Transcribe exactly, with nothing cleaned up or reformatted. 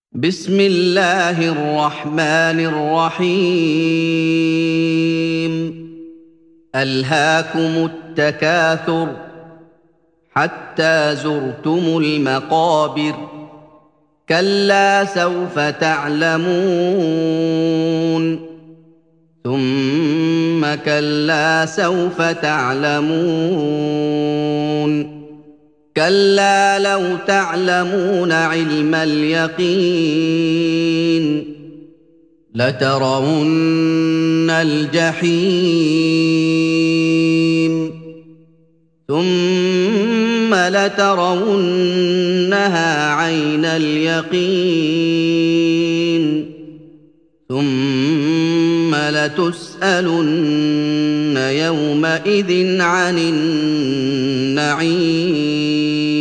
بسم الله الرحمن الرحيم ألهاكم التكاثر حتى زرتم المقابر كلا سوف تعلمون ثم كلا سوف تعلمون كلا لو تعلمون علم اليقين لترون الجحيم ثم لترونها عين اليقين ثم لتسألن يومئذ عن النعيم